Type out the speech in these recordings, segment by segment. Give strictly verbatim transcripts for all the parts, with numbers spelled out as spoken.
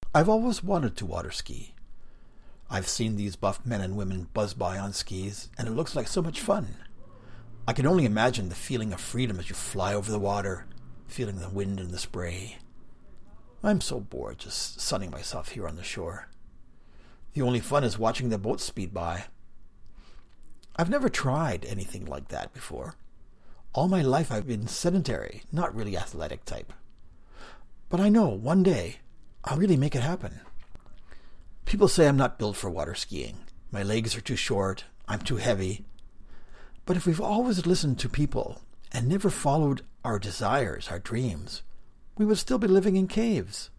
I've always wanted to water ski. I've seen these buff men and women buzz by on skis, and it looks like so much fun. I can only imagine the feeling of freedom as you fly over the water, feeling the wind and the spray. I'm so bored just sunning myself here on the shore. The only fun is watching the boats speed by. I've never tried anything like that before. All my life I've been sedentary, not really athletic type. But I know one day I'll really make it happen. People say I'm not built for water skiing. My legs are too short, I'm too heavy. But if we've always listened to people and never followed our desires, our dreams, we would still be living in caves.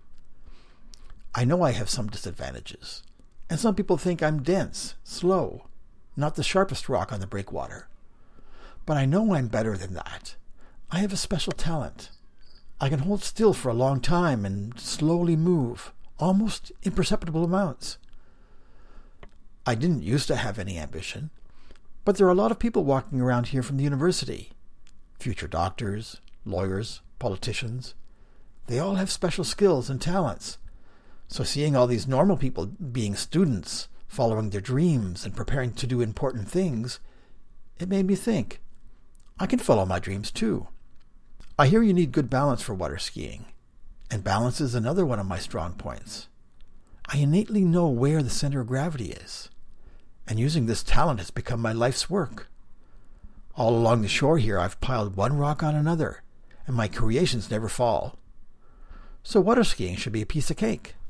I know I have some disadvantages, and some people think I'm dense, slow, not the sharpest rock on the breakwater. But I know I'm better than that. I have a special talent. I can hold still for a long time and slowly move, almost imperceptible amounts. I didn't used to have any ambition, but there are a lot of people walking around here from the university. Future doctors, lawyers, politicians. They all have special skills and talents. So seeing all these normal people being students, following their dreams and preparing to do important things, it made me think, I can follow my dreams too. I hear you need good balance for water skiing, and balance is another one of my strong points. I innately know where the center of gravity is, and using this talent has become my life's work. All along the shore here I've piled one rock on another, and my creations never fall. So water skiing should be a piece of cake.